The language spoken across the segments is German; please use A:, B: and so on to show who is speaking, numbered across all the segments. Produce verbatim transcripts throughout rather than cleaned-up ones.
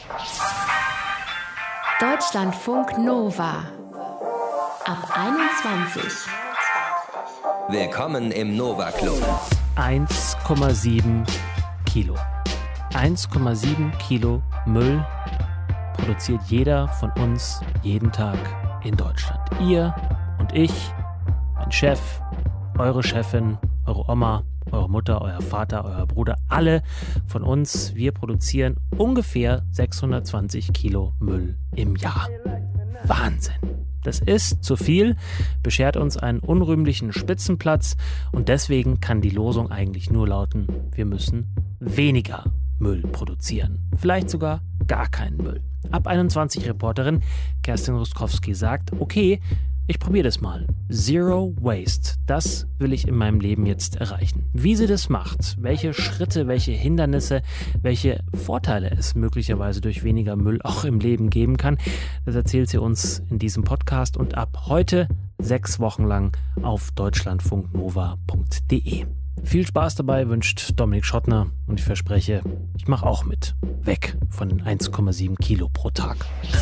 A: Deutschlandfunk Nova ab einundzwanzig.
B: Willkommen im Nova Club.
C: eins Komma sieben Kilo. eins Komma sieben Kilo Müll produziert jeder von uns jeden Tag in Deutschland. Ihr und ich, mein Chef, eure Chefin, eure Oma, eure Mutter, euer Vater, euer Bruder, alle von uns, wir produzieren ungefähr sechshundertzwanzig Kilo Müll im Jahr. Wahnsinn! Das ist zu viel, beschert uns einen unrühmlichen Spitzenplatz und deswegen kann die Losung eigentlich nur lauten, wir müssen weniger Müll produzieren. Vielleicht sogar gar keinen Müll. Ab einundzwanzig Reporterin Kerstin Ruskowski sagt, okay, ich probiere das mal. Zero Waste, das will ich in meinem Leben jetzt erreichen. Wie sie das macht, welche Schritte, welche Hindernisse, welche Vorteile es möglicherweise durch weniger Müll auch im Leben geben kann, das erzählt sie uns in diesem Podcast und ab heute sechs Wochen lang auf deutschlandfunknova punkt de. Viel Spaß dabei wünscht Dominik Schottner und ich verspreche, ich mache auch mit. Weg von den eins Komma sieben Kilo pro Tag.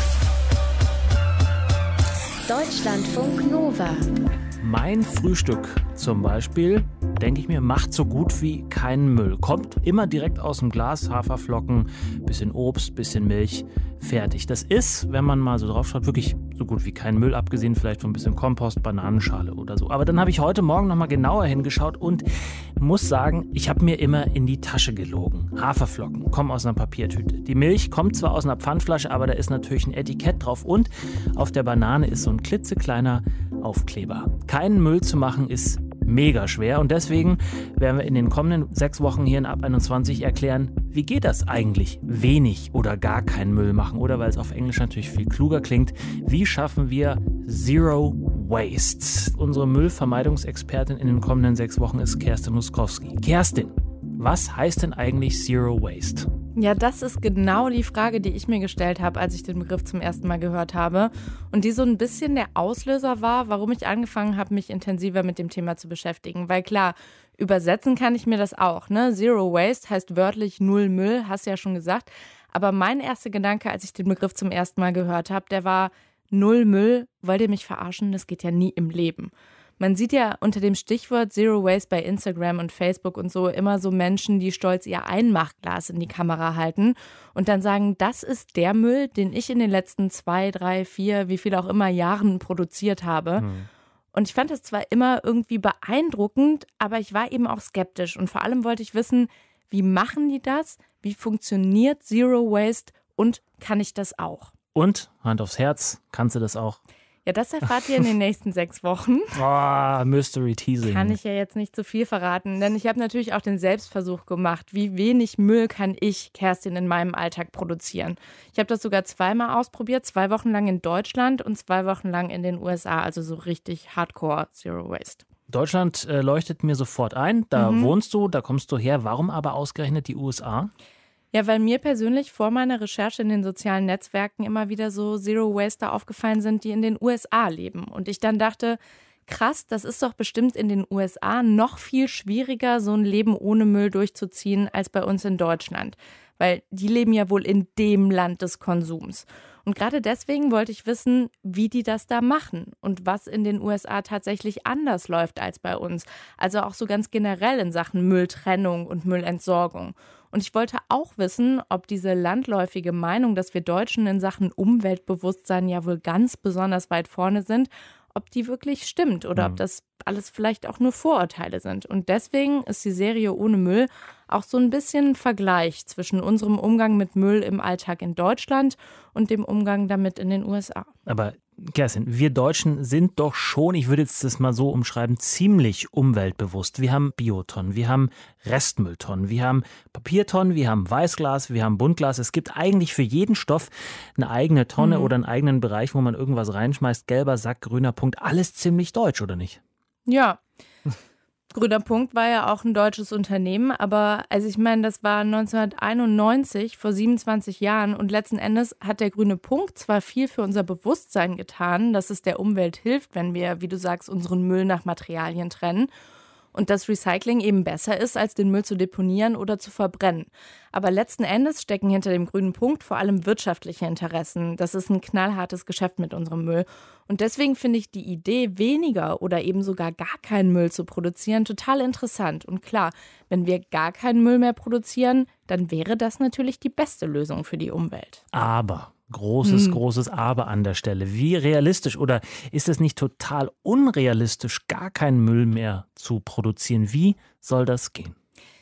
A: Deutschlandfunk Nova.
C: Mein Frühstück zum Beispiel, denke ich mir, macht so gut wie keinen Müll. Kommt immer direkt aus dem Glas, Haferflocken, bisschen Obst, bisschen Milch, fertig. Das ist, wenn man mal so drauf schaut, wirklich so gut wie kein Müll, abgesehen vielleicht von ein bisschen Kompost, Bananenschale oder so. Aber dann habe ich heute Morgen nochmal genauer hingeschaut und muss sagen, ich habe mir immer in die Tasche gelogen. Haferflocken kommen aus einer Papiertüte. Die Milch kommt zwar aus einer Pfandflasche, aber da ist natürlich ein Etikett drauf und auf der Banane ist so ein klitzekleiner Aufkleber. Keinen Müll zu machen ist mega schwer und deswegen werden wir in den kommenden sechs Wochen hier in Ab einundzwanzig erklären, wie geht das eigentlich? Wenig oder gar keinen Müll machen oder, weil es auf Englisch natürlich viel kluger klingt, wie schaffen wir Zero Waste? Unsere Müllvermeidungsexpertin in den kommenden sechs Wochen ist Kerstin Ruskowski. Kerstin, was heißt denn eigentlich Zero Waste?
D: Ja, das ist genau die Frage, die ich mir gestellt habe, als ich den Begriff zum ersten Mal gehört habe und die so ein bisschen der Auslöser war, warum ich angefangen habe, mich intensiver mit dem Thema zu beschäftigen. Weil klar, übersetzen kann ich mir das auch, ne? Zero Waste heißt wörtlich null Müll, hast du ja schon gesagt. Aber mein erster Gedanke, als ich den Begriff zum ersten Mal gehört habe, der war null Müll, wollt ihr mich verarschen? Das geht ja nie im Leben. Man sieht ja unter dem Stichwort Zero Waste bei Instagram und Facebook und so immer so Menschen, die stolz ihr Einmachglas in die Kamera halten und dann sagen, das ist der Müll, den ich in den letzten zwei, drei, vier, wie viel auch immer Jahren produziert habe. Hm. Und ich fand das zwar immer irgendwie beeindruckend, aber ich war eben auch skeptisch und vor allem wollte ich wissen, wie machen die das? Wie funktioniert Zero Waste und kann ich das auch?
C: Und, Hand aufs Herz, kannst du das auch?
D: Ja, das erfahrt ihr in den nächsten sechs Wochen.
C: Oh, Mystery Teasing.
D: Kann ich ja jetzt nicht zu viel verraten, denn ich habe natürlich auch den Selbstversuch gemacht. Wie wenig Müll kann ich, Kerstin, in meinem Alltag produzieren? Ich habe das sogar zweimal ausprobiert, zwei Wochen lang in Deutschland und zwei Wochen lang in den U S A, also so richtig Hardcore Zero Waste.
C: Deutschland äh, leuchtet mir sofort ein, da
D: mhm.
C: wohnst du, da kommst du her. Warum aber ausgerechnet die U S A?
D: Ja, weil mir persönlich vor meiner Recherche in den sozialen Netzwerken immer wieder so Zero-Waster aufgefallen sind, die in den U S A leben. Und ich dann dachte, krass, das ist doch bestimmt in den U S A noch viel schwieriger, so ein Leben ohne Müll durchzuziehen, als bei uns in Deutschland. Weil die leben ja wohl in dem Land des Konsums. Und gerade deswegen wollte ich wissen, wie die das da machen und was in den U S A tatsächlich anders läuft als bei uns. Also auch so ganz generell in Sachen Mülltrennung und Müllentsorgung. Und ich wollte auch wissen, ob diese landläufige Meinung, dass wir Deutschen in Sachen Umweltbewusstsein ja wohl ganz besonders weit vorne sind, ob die wirklich stimmt oder mhm. ob das alles vielleicht auch nur Vorurteile sind. Und deswegen ist die Serie Ohne Müll auch so ein bisschen ein Vergleich zwischen unserem Umgang mit Müll im Alltag in Deutschland und dem Umgang damit in den U S A.
C: Aber Kerstin, wir Deutschen sind doch schon, ich würde jetzt das mal so umschreiben, ziemlich umweltbewusst. Wir haben Biotonnen, wir haben Restmülltonnen, wir haben Papiertonnen, wir haben Weißglas, wir haben Buntglas. Es gibt eigentlich für jeden Stoff eine eigene Tonne mhm. oder einen eigenen Bereich, wo man irgendwas reinschmeißt. Gelber Sack, grüner Punkt, alles ziemlich deutsch, oder nicht?
D: Ja. Grüner Punkt war ja auch ein deutsches Unternehmen, aber also ich meine, das war neunzehnhunderteinundneunzig, vor siebenundzwanzig Jahren und letzten Endes hat der Grüne Punkt zwar viel für unser Bewusstsein getan, dass es der Umwelt hilft, wenn wir, wie du sagst, unseren Müll nach Materialien trennen. und dass Recycling eben besser ist, als den Müll zu deponieren oder zu verbrennen. Aber letzten Endes stecken hinter dem grünen Punkt vor allem wirtschaftliche Interessen. Das ist ein knallhartes Geschäft mit unserem Müll. Und deswegen finde ich die Idee, weniger oder eben sogar gar keinen Müll zu produzieren, total interessant. Und klar, wenn wir gar keinen Müll mehr produzieren, dann wäre das natürlich die beste Lösung für die Umwelt.
C: Aber, großes, hm. großes Aber an der Stelle. Wie realistisch oder ist es nicht total unrealistisch, gar keinen Müll mehr zu produzieren? Wie soll das gehen?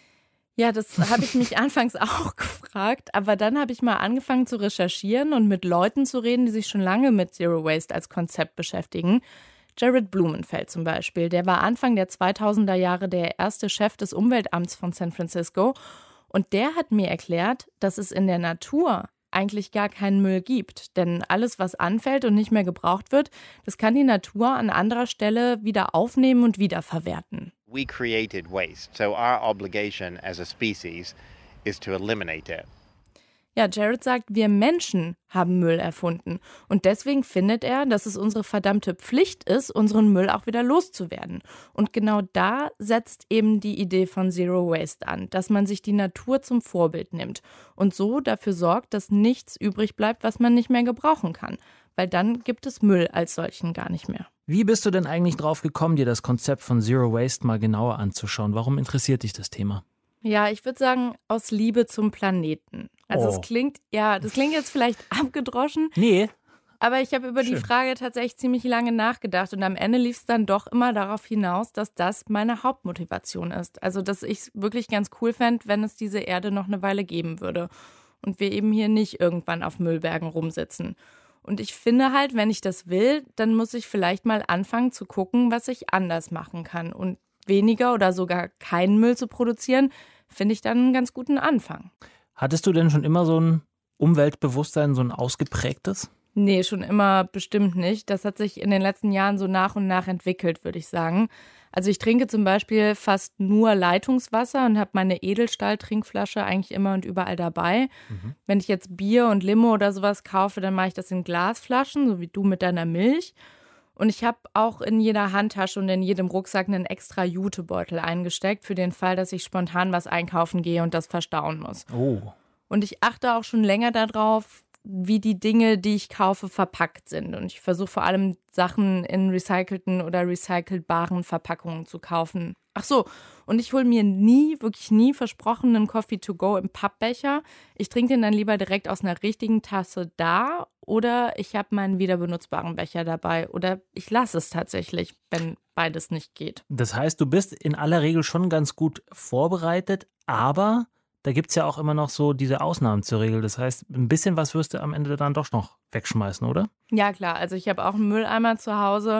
D: Ja, das habe ich mich anfangs auch gefragt, aber dann habe ich mal angefangen zu recherchieren und mit Leuten zu reden, die sich schon lange mit Zero Waste als Konzept beschäftigen. Jared Blumenfeld zum Beispiel, der war Anfang der zweitausender Jahre der erste Chef des Umweltamts von San Francisco und der hat mir erklärt, dass es in der Natur eigentlich gar keinen Müll gibt. Denn alles, was anfällt und nicht mehr gebraucht wird, das kann die Natur an anderer Stelle wieder aufnehmen und wiederverwerten.
B: We created waste, so our obligation as a species is to eliminate it.
D: Ja, Jared sagt, wir Menschen haben Müll erfunden. Und deswegen findet er, dass es unsere verdammte Pflicht ist, unseren Müll auch wieder loszuwerden. Und genau da setzt eben die Idee von Zero Waste an, dass man sich die Natur zum Vorbild nimmt und so dafür sorgt, dass nichts übrig bleibt, was man nicht mehr gebrauchen kann. Weil dann gibt es Müll als solchen gar nicht mehr.
C: Wie bist du denn eigentlich drauf gekommen, dir das Konzept von Zero Waste mal genauer anzuschauen? Warum interessiert dich das Thema?
D: Ja, ich würde sagen, aus Liebe zum Planeten. Also es
C: oh.
D: klingt, ja, das klingt jetzt vielleicht abgedroschen.
C: Nee.
D: Aber ich habe über
C: Schön.
D: die Frage tatsächlich ziemlich lange nachgedacht und am Ende lief es dann doch immer darauf hinaus, dass das meine Hauptmotivation ist. Also dass ich es wirklich ganz cool fände, wenn es diese Erde noch eine Weile geben würde und wir eben hier nicht irgendwann auf Müllbergen rumsitzen. Und ich finde halt, wenn ich das will, dann muss ich vielleicht mal anfangen zu gucken, was ich anders machen kann. Und weniger oder sogar keinen Müll zu produzieren, finde ich dann einen ganz guten Anfang.
C: Hattest du denn schon immer so ein Umweltbewusstsein, so ein ausgeprägtes?
D: Nee, schon immer bestimmt nicht. Das hat sich in den letzten Jahren so nach und nach entwickelt, würde ich sagen. Also ich trinke zum Beispiel fast nur Leitungswasser und habe meine Edelstahl-Trinkflasche eigentlich immer und überall dabei. Mhm. Wenn ich jetzt Bier und Limo oder sowas kaufe, dann mache ich das in Glasflaschen, so wie du mit deiner Milch. Und ich habe auch in jeder Handtasche und in jedem Rucksack einen extra Jutebeutel eingesteckt, für den Fall, dass ich spontan was einkaufen gehe und das verstauen muss.
C: Oh.
D: Und ich achte auch schon länger darauf, wie die Dinge, die ich kaufe, verpackt sind. Und ich versuche vor allem Sachen in recycelten oder recycelbaren Verpackungen zu kaufen. Ach so, und ich hole mir nie, wirklich nie versprochen einen Coffee to go im Pappbecher. Ich trinke den dann lieber direkt aus einer richtigen Tasse da oder ich habe meinen wiederbenutzbaren Becher dabei oder ich lasse es tatsächlich, wenn beides nicht geht.
C: Das heißt, du bist in aller Regel schon ganz gut vorbereitet, aber da gibt es ja auch immer noch so diese Ausnahmen zur Regel. Das heißt, ein bisschen was wirst du am Ende dann doch noch wegschmeißen, oder?
D: Ja, klar. Also ich habe auch einen Mülleimer zu Hause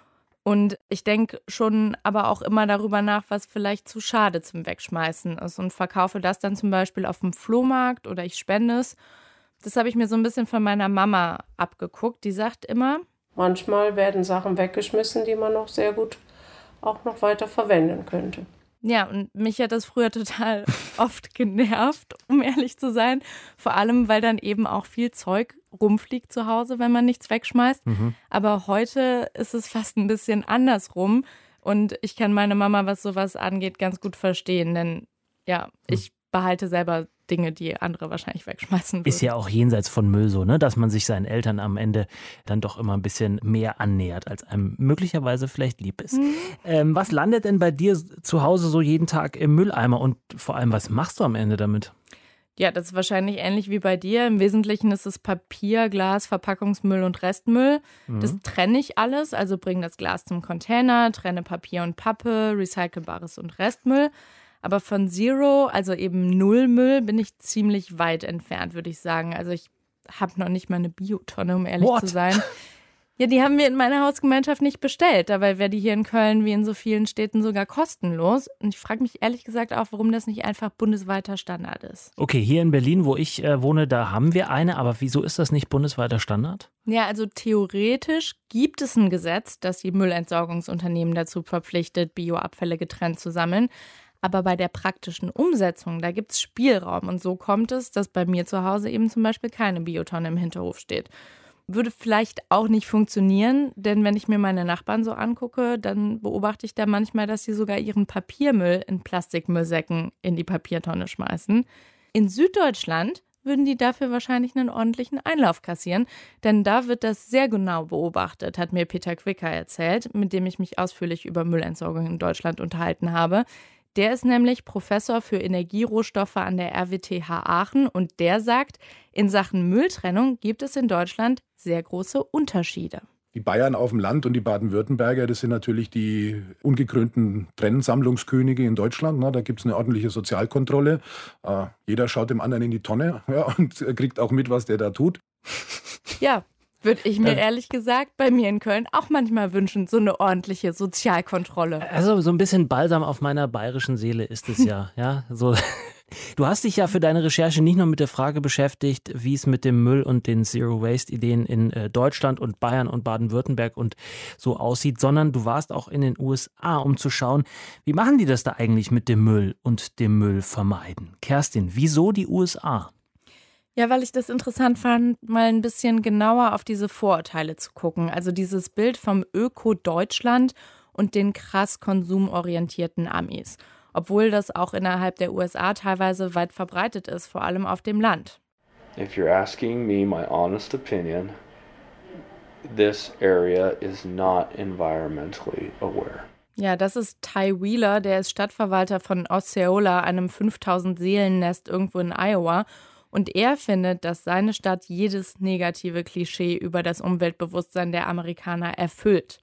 D: und ich denke schon aber auch immer darüber nach, was vielleicht zu schade zum Wegschmeißen ist und verkaufe das dann zum Beispiel auf dem Flohmarkt oder ich spende es. Das habe ich mir so ein bisschen von meiner Mama abgeguckt. Die sagt immer,
E: manchmal werden Sachen weggeschmissen, die man noch sehr gut auch noch weiter verwenden könnte.
D: Ja, und mich hat das früher total oft genervt, um ehrlich zu sein. Vor allem, weil dann eben auch viel Zeug rumfliegt zu Hause, wenn man nichts wegschmeißt. Mhm. Aber heute ist es fast ein bisschen andersrum. Und ich kann meine Mama, was sowas angeht, ganz gut verstehen. Denn ja, ich behalte selber Dinge, die andere wahrscheinlich wegschmeißen würden.
C: Ist ja auch jenseits von Müll so, ne? Dass man sich seinen Eltern am Ende dann doch immer ein bisschen mehr annähert, als einem möglicherweise vielleicht lieb ist. Mhm. Ähm, was landet denn bei dir zu Hause so jeden Tag im Mülleimer und vor allem, was machst du am Ende damit?
D: Ja, das ist wahrscheinlich ähnlich wie bei dir. Im Wesentlichen ist es Papier, Glas, Verpackungsmüll und Restmüll. Mhm. Das trenne ich alles, also bringe das Glas zum Container, trenne Papier und Pappe, Recycelbares und Restmüll. Aber von Zero, also eben Nullmüll, bin ich ziemlich weit entfernt, würde ich sagen. Also ich habe noch nicht mal eine Biotonne, um ehrlich
C: What?
D: zu sein. Ja, die haben wir in meiner Hausgemeinschaft nicht bestellt. Dabei wäre die hier in Köln wie in so vielen Städten sogar kostenlos. Und ich frage mich ehrlich gesagt auch, warum das nicht einfach bundesweiter Standard ist.
C: Okay, hier in Berlin, wo ich äh, wohne, da haben wir eine. Aber wieso ist das nicht bundesweiter Standard?
D: Ja, also theoretisch gibt es ein Gesetz, das die Müllentsorgungsunternehmen dazu verpflichtet, Bioabfälle getrennt zu sammeln. Aber bei der praktischen Umsetzung, da gibt es Spielraum. Und so kommt es, dass bei mir zu Hause eben zum Beispiel keine Biotonne im Hinterhof steht. Würde vielleicht auch nicht funktionieren, denn wenn ich mir meine Nachbarn so angucke, dann beobachte ich da manchmal, dass sie sogar ihren Papiermüll in Plastikmüllsäcken in die Papiertonne schmeißen. In Süddeutschland würden die dafür wahrscheinlich einen ordentlichen Einlauf kassieren, denn da wird das sehr genau beobachtet, hat mir Peter Quicker erzählt, mit dem ich mich ausführlich über Müllentsorgung in Deutschland unterhalten habe. Der ist nämlich Professor für Energierohstoffe an der R W T H Aachen und der sagt, in Sachen Mülltrennung gibt es in Deutschland sehr große Unterschiede.
F: Die Bayern auf dem Land und die Baden-Württemberger, das sind natürlich die ungekrönten Trennsammlungskönige in Deutschland. Da gibt es eine ordentliche Sozialkontrolle. Äh, jeder schaut dem anderen in die Tonne, ja, und kriegt auch mit, was der da tut.
D: Ja, würde ich mir ehrlich gesagt bei mir in Köln auch manchmal wünschen, so eine ordentliche Sozialkontrolle.
C: Also so ein bisschen Balsam auf meiner bayerischen Seele ist es ja, ja, so. Du hast dich ja für deine Recherche nicht nur mit der Frage beschäftigt, wie es mit dem Müll und den Zero-Waste-Ideen in äh, Deutschland und Bayern und Baden-Württemberg und so aussieht, sondern du warst auch in den U S A, um zu schauen, wie machen die das da eigentlich mit dem Müll und dem Müll vermeiden? Kerstin, wieso die U S A?
D: Ja, weil ich das interessant fand, mal ein bisschen genauer auf diese Vorurteile zu gucken. Also dieses Bild vom Öko-Deutschland und den krass konsumorientierten Amis. Obwohl das auch innerhalb der U S A teilweise weit verbreitet ist, vor allem auf dem Land.
G: If you're asking me my honest opinion, this area is not environmentally aware.
D: Ja, das ist Ty Wheeler, der ist Stadtverwalter von Osceola, einem fünftausend-Seelen-Nest irgendwo in Iowa. Und er findet, dass seine Stadt jedes negative Klischee über das Umweltbewusstsein der Amerikaner erfüllt.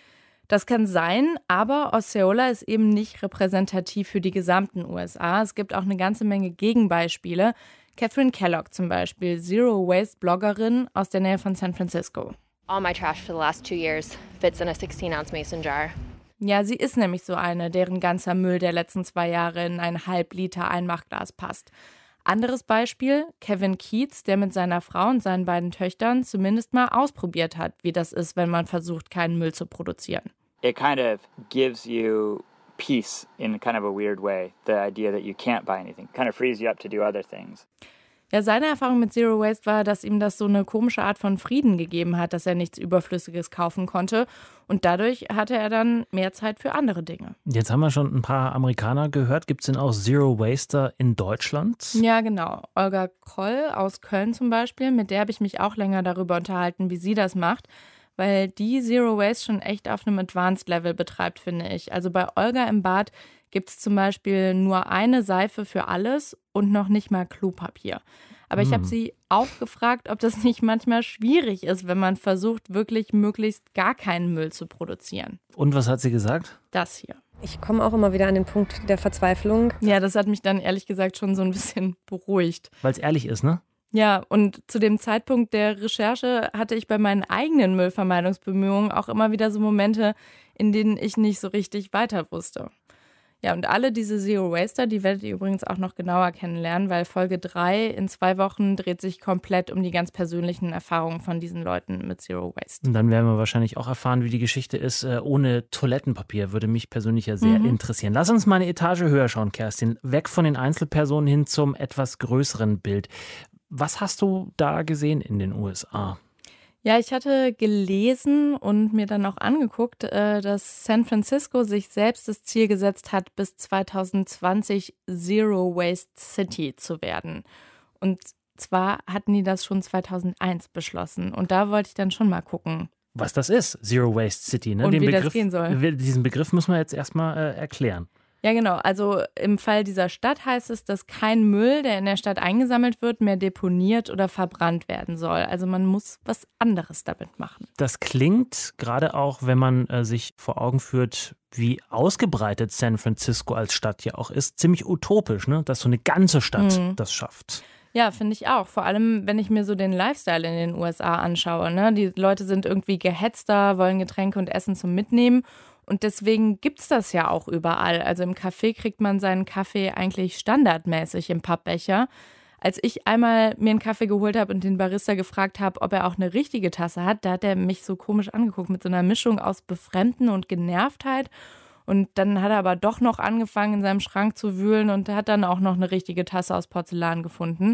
D: Das kann sein, aber Osceola ist eben nicht repräsentativ für die gesamten U S A. Es gibt auch eine ganze Menge Gegenbeispiele. Catherine Kellogg zum Beispiel, Zero-Waste-Bloggerin aus der Nähe von San Francisco.
H: All my trash for the last two years fits in a sixteen ounce mason jar.
D: Ja, sie ist nämlich so eine, deren ganzer Müll der letzten zwei Jahre in ein halb Liter Einmachglas passt. Anderes Beispiel, Kevin Keats, der mit seiner Frau und seinen beiden Töchtern zumindest mal ausprobiert hat, wie das ist, wenn man versucht, keinen Müll zu produzieren.
I: It kind of gives you peace in kind of a weird way, the idea that you can't buy anything. Kind of frees you up to do other things.
D: Ja, seine Erfahrung mit Zero Waste war, dass ihm das so eine komische Art von Frieden gegeben hat, dass er nichts Überflüssiges kaufen konnte. Und dadurch hatte er dann mehr Zeit für andere Dinge.
C: Jetzt haben wir schon ein paar Amerikaner gehört. Gibt es denn auch Zero Waster in Deutschland?
D: Ja, genau. Olga Kroll aus Köln zum Beispiel, mit der habe ich mich auch länger darüber unterhalten, wie sie das macht. Weil die Zero Waste schon echt auf einem Advanced Level betreibt, finde ich. Also bei Olga im Bad gibt es zum Beispiel nur eine Seife für alles und noch nicht mal Klopapier. Aber ich habe sie auch gefragt, ob das nicht manchmal schwierig ist, wenn man versucht, wirklich möglichst gar keinen Müll zu produzieren.
C: Und was hat sie gesagt?
D: Das hier.
J: Ich komme auch immer wieder an den Punkt der Verzweiflung.
D: Ja, das hat mich dann ehrlich gesagt schon so ein bisschen beruhigt.
C: Weil es ehrlich ist, ne?
D: Ja, und zu dem Zeitpunkt der Recherche hatte ich bei meinen eigenen Müllvermeidungsbemühungen auch immer wieder so Momente, in denen ich nicht so richtig weiter wusste. Ja, und alle diese Zero-Waster, die werdet ihr übrigens auch noch genauer kennenlernen, weil Folge drei in zwei Wochen dreht sich komplett um die ganz persönlichen Erfahrungen von diesen Leuten mit Zero Waste.
C: Und dann werden wir wahrscheinlich auch erfahren, wie die Geschichte ist ohne Toilettenpapier. Würde mich persönlich ja sehr mhm. interessieren. Lass uns mal eine Etage höher schauen, Kerstin. Weg von den Einzelpersonen hin zum etwas größeren Bild. Was hast du da gesehen in den U S A?
D: Ja, ich hatte gelesen und mir dann auch angeguckt, dass San Francisco sich selbst das Ziel gesetzt hat, bis zwanzig zwanzig Zero Waste City zu werden. Und zwar hatten die das schon zweitausendeins beschlossen. Und da wollte ich dann schon mal gucken,
C: was das ist, Zero Waste City. Ne?
D: Und
C: Den
D: wie
C: Begriff,
D: das gehen soll.
C: Diesen Begriff muss man jetzt erstmal äh, erklären.
D: Ja, genau. Also im Fall dieser Stadt heißt es, dass kein Müll, der in der Stadt eingesammelt wird, mehr deponiert oder verbrannt werden soll. Also man muss was anderes damit machen.
C: Das klingt, gerade auch, wenn man äh, sich vor Augen führt, wie ausgebreitet San Francisco als Stadt ja auch ist, ziemlich utopisch, ne? Dass so eine ganze Stadt mhm. das schafft.
D: Ja, finde ich auch. Vor allem, wenn ich mir so den Lifestyle in den U S A anschaue. Ne? Die Leute sind irgendwie gehetzter, wollen Getränke und Essen zum Mitnehmen. Und deswegen gibt es das ja auch überall. Also im Café kriegt man seinen Kaffee eigentlich standardmäßig im Pappbecher. Als ich einmal mir einen Kaffee geholt habe und den Barista gefragt habe, ob er auch eine richtige Tasse hat, da hat er mich so komisch angeguckt mit so einer Mischung aus Befremden und Genervtheit. Und dann hat er aber doch noch angefangen, in seinem Schrank zu wühlen und hat dann auch noch eine richtige Tasse aus Porzellan gefunden.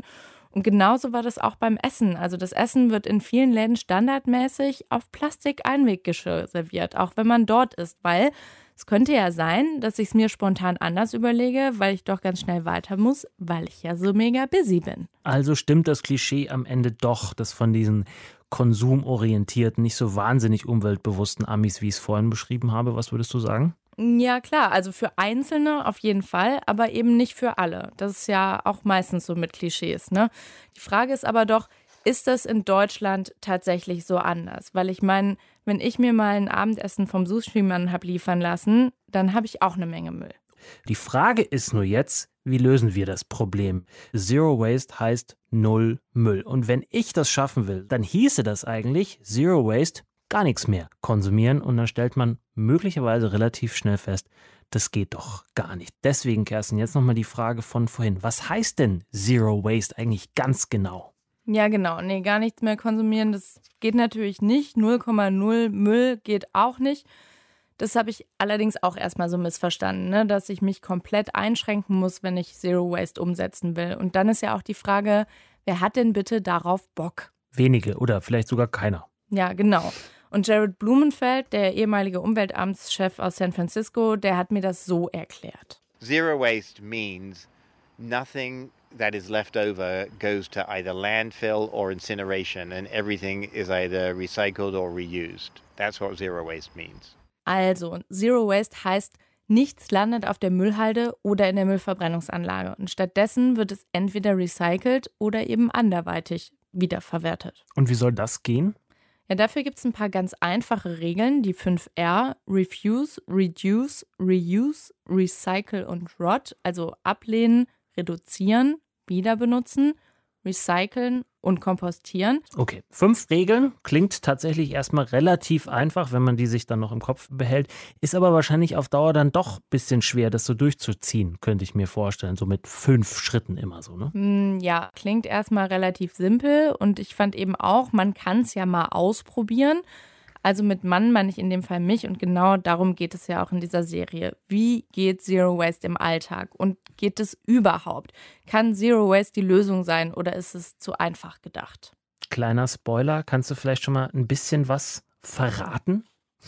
D: Und genauso war das auch beim Essen. Also das Essen wird in vielen Läden standardmäßig auf Plastik-Einweggeschirr serviert, auch wenn man dort ist, weil es könnte ja sein, dass ich es mir spontan anders überlege, weil ich doch ganz schnell weiter muss, weil ich ja so mega busy bin.
C: Also stimmt das Klischee am Ende doch, dass von diesen konsumorientierten, nicht so wahnsinnig umweltbewussten Amis, wie ich es vorhin beschrieben habe. Was würdest du sagen?
D: Ja klar, also für Einzelne auf jeden Fall, aber eben nicht für alle. Das ist ja auch meistens so mit Klischees, ne? Die Frage ist aber doch, ist das in Deutschland tatsächlich so anders? Weil ich meine, wenn ich mir mal ein Abendessen vom Sushi-Mann habe liefern lassen, dann habe ich auch eine Menge Müll.
C: Die Frage ist nur jetzt, wie lösen wir das Problem? Zero Waste heißt Null Müll. Und wenn ich das schaffen will, dann hieße das eigentlich Zero Waste, gar nichts mehr konsumieren. Und dann stellt man möglicherweise relativ schnell fest, das geht doch gar nicht. Deswegen, Kerstin, jetzt nochmal die Frage von vorhin. Was heißt denn Zero Waste eigentlich ganz genau?
D: Ja, genau. Nee, gar nichts mehr konsumieren, das geht natürlich nicht. null Komma null Müll geht auch nicht. Das habe ich allerdings auch erstmal so missverstanden, ne? Dass ich mich komplett einschränken muss, wenn ich Zero Waste umsetzen will. Und dann ist ja auch die Frage, wer hat denn bitte darauf Bock?
C: Wenige oder vielleicht sogar keiner.
D: Ja, genau. Und Jared Blumenfeld, der ehemalige Umweltamtschef aus San Francisco, der hat mir das so erklärt.
B: Zero waste means nothing that is left over goes to either landfill or incineration, and everything is either recycled or reused. That's what zero waste means.
D: Also, Zero Waste heißt, nichts landet auf der Müllhalde oder in der Müllverbrennungsanlage. Und stattdessen wird es entweder recycelt oder eben anderweitig wiederverwertet.
C: Und wie soll das gehen?
D: Ja, dafür gibt es ein paar ganz einfache Regeln, die fünf R, Refuse, Reduce, Reuse, Recycle und Rot, also ablehnen, reduzieren, wieder benutzen, recyceln und kompostieren.
C: Okay, fünf Regeln, klingt tatsächlich erstmal relativ einfach, wenn man die sich dann noch im Kopf behält, ist aber wahrscheinlich auf Dauer dann doch ein bisschen schwer, das so durchzuziehen, könnte ich mir vorstellen, so mit fünf Schritten immer so, ne?
D: Ja, klingt erstmal relativ simpel und ich fand eben auch, man kann es ja mal ausprobieren. Also mit Mann meine ich in dem Fall mich und genau darum geht es ja auch in dieser Serie. Wie geht Zero Waste im Alltag und geht es überhaupt? Kann Zero Waste die Lösung sein oder ist es zu einfach gedacht?
C: Kleiner Spoiler, kannst du vielleicht schon mal ein bisschen was verraten?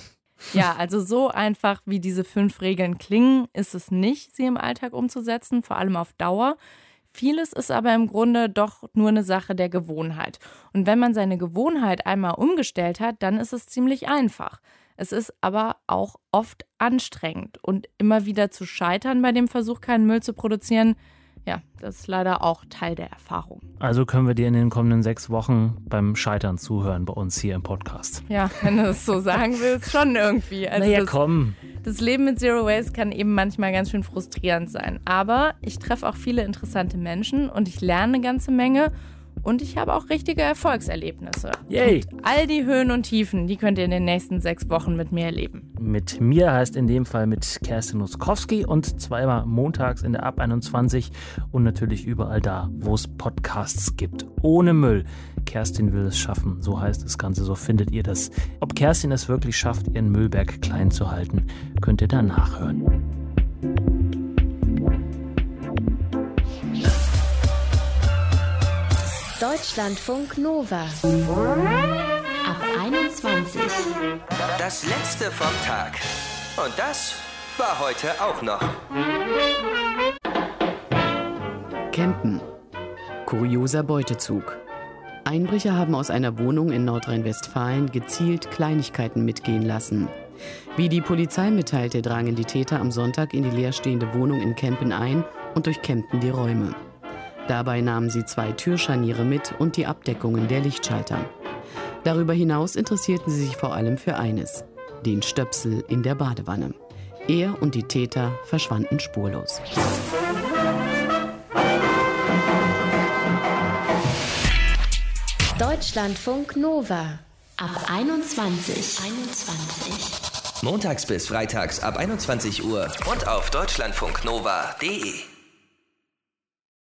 D: Ja, also so einfach wie diese fünf Regeln klingen, ist es nicht, sie im Alltag umzusetzen, vor allem auf Dauer. Vieles ist aber im Grunde doch nur eine Sache der Gewohnheit. Und wenn man seine Gewohnheit einmal umgestellt hat, dann ist es ziemlich einfach. Es ist aber auch oft anstrengend. Und immer wieder zu scheitern bei dem Versuch, keinen Müll zu produzieren, ja, das ist leider auch Teil der Erfahrung.
C: Also können wir dir in den kommenden sechs Wochen beim Scheitern zuhören bei uns hier im Podcast.
D: Ja, wenn du es so sagen willst, schon irgendwie. Also
C: naja,
D: das,
C: komm.
D: Das Leben mit Zero Waste kann eben manchmal ganz schön frustrierend sein. Aber ich treffe auch viele interessante Menschen und ich lerne eine ganze Menge. Und ich habe auch richtige Erfolgserlebnisse.
C: Yay!
D: Und all die Höhen und Tiefen, die könnt ihr in den nächsten sechs Wochen mit mir erleben.
C: Mit mir heißt in dem Fall mit Kerstin Nuskowski und zweimal montags in der Ab einundzwanzig und natürlich überall da, wo es Podcasts gibt. Ohne Müll. Kerstin will es schaffen, so heißt das Ganze, so findet ihr das. Ob Kerstin es wirklich schafft, ihren Müllberg klein zu halten, könnt ihr da nachhören.
A: Deutschlandfunk Nova. Ab einundzwanzig.
K: Das letzte vom Tag. Und das war heute auch noch.
L: Campen. Kurioser Beutezug. Einbrecher haben aus einer Wohnung in Nordrhein-Westfalen gezielt Kleinigkeiten mitgehen lassen. Wie die Polizei mitteilte, drangen die Täter am Sonntag in die leerstehende Wohnung in Kempen ein und durchkämmten die Räume. Dabei nahmen sie zwei Türscharniere mit und die Abdeckungen der Lichtschalter. Darüber hinaus interessierten sie sich vor allem für eines: den Stöpsel in der Badewanne. Er und die Täter verschwanden spurlos.
A: Deutschlandfunk Nova. Ab einundzwanzig. einundzwanzig.
K: Montags bis freitags ab einundzwanzig Uhr und auf deutschlandfunknova punkt de.